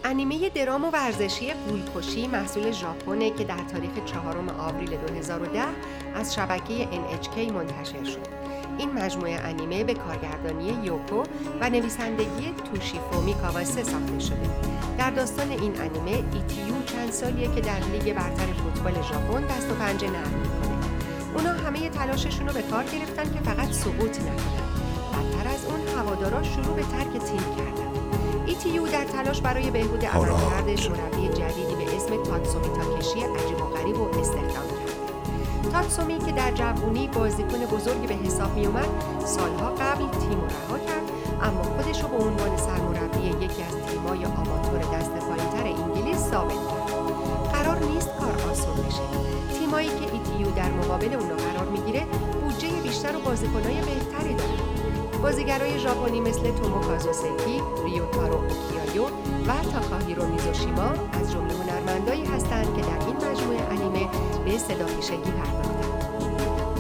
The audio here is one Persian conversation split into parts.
انیمه درام و ورزشی غول‌کشی محصول ژاپنه که در تاریخ 4 آوریل 2010 از شبکه NHK منتشر شد. این مجموعه انیمه به کارگردانی یوکو و نویسندگی توشیفومی کاواسه ساخته شده. در داستان این انیمه ایتیو چند سالیه که در لیگ برتر فوتبال ژاپن دست و پنجه نرم می‌کنه. اونا همه تلاششون رو به کار گرفتن که فقط سقوط نکنن. بدتر از اون هوادارا شروع به ترک تیم کردن. ایتیو در تلاش برای بهبود عملکردش مربی جدیدی به اسم تاتسومی تاکشی عجیب و غریب و استخدام کرد. تاتسومی که در جوانی بازیکن بزرگی به حساب می اومد، سالها قبل تیم رو رها کرد، اما خودش رو به عنوان سرمربی یکی از تیم‌های آماتور دست پایین‌تر انگلیس ثابت کرد. قرار نیست کار آسون بشه. تیمایی که ایتیو در مقابل اونا قرار میگیره، بودجه بیشتر و بازیکن‌های بهتری دارن. بازیگرای ژاپنی مثل توموکازو سکی، ریوتارو اوکیایو و تاکاهیرو میزوشیما از جمله هنرمندایی هستند که در این مجموعه انیمه به صداپیشگی پرداختند.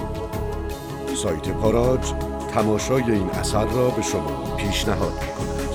سایت پاراج تماشای این اثر را به شما پیشنهاد می‌کند.